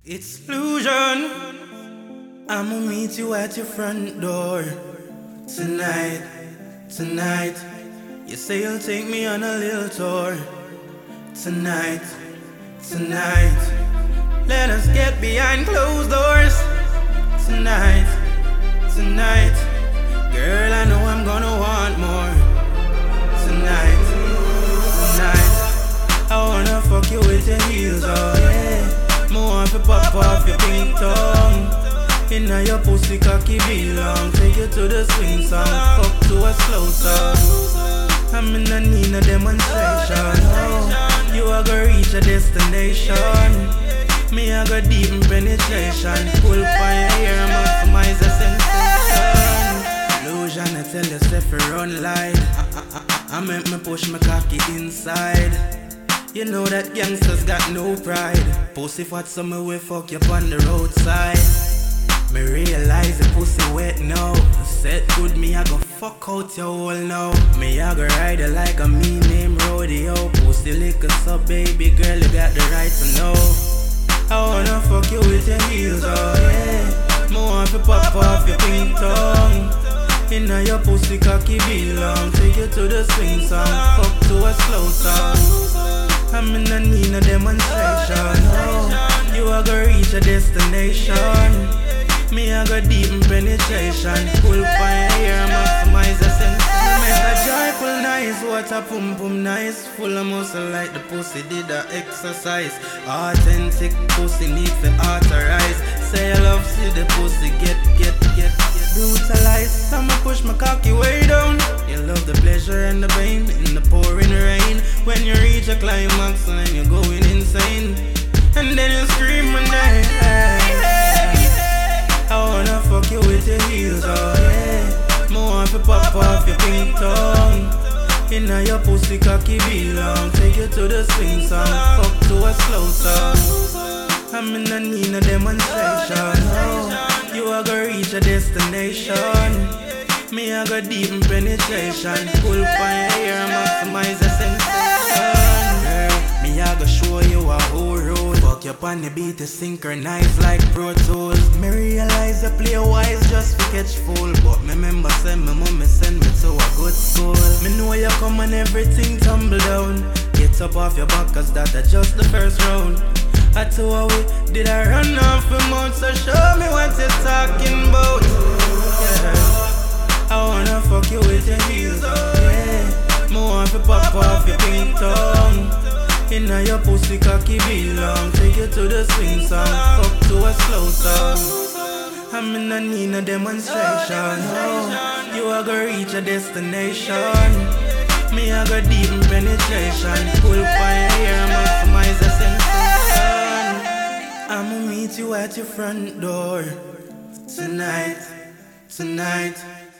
Explosion. I'ma meet you at your front door tonight, tonight. You say you'll take me on a little tour tonight, tonight. Let us get behind closed doors tonight, tonight. Girl, I know I'm gonna want more tonight, tonight. I wanna fuck you with your heels on, yeah. More to pop off your pink tongue. Inna your pussy cocky belong. Take you to the swing song. Fuck to a slow song. I'm in the need of demonstration. Oh, you are gonna reach a destination. Me I go deep in penetration. Pull fire here, maximize the sensation. Illusion, I tell you, if you run light. I make me push my cocky inside. You know that gangsters got no pride. Pussy fat, so me will fuck you on the roadside. Me realize the pussy wet now. Set good, me I go fuck out your hole now. Me I go ride it like a me named Rodeo. Pussy lick us up, baby girl, you got the right to know. I wanna fuck you with your heels on, yeah. Me want to pop off your pink tongue. Inna your pussy cocky belong. Take you to the swing song. Fuck to a slow song. I'm in the need of demonstration. Oh, you are gonna reach a destination. Me I go deep in penetration. Pull fire here, maximize the sensation. Make a joyful nice, what a pum pum nice. Full of muscle like the pussy did a exercise. Authentic pussy need to authorize. Say you love, see the pussy get brutalized. I'ma push my cocky way down. You love the pleasure and the pain in the pouring rain. When you reach a climax and you're going insane, and then you scream my name. I wanna fuck you with your heels on, yeah. Me want to pop off your pink tongue. Inna your pussy cocky belong. Take you to the swing song. Fuck to a slow song. I'm in the need of demonstration. Oh, you are gonna reach a destination. Me I go deep in penetration. Pull fire here, maximize the sensation. Girl, me I go show you a whole road. Fuck you on the beat to synchronize like Pro Tools. Me realize I play wise just to catch fool. But me remember send me mommy send me to a good school. Me know you come and everything tumble down. Get up off your back cause that's just the first round. I told we did I run off the mouth, so show me what you're talking about. Yeah. I wanna fuck you with your heels on, yeah. Me want to pop off your pink tongue. Inna your pussy cocky belong. Take you to the swing song. Fuck to a slow song. I'm in the need of demonstration. Oh, you are gonna reach a destination. Me I go deep in penetration. Pull fire here, maximize the sensation. I'ma meet you at your front door tonight, tonight.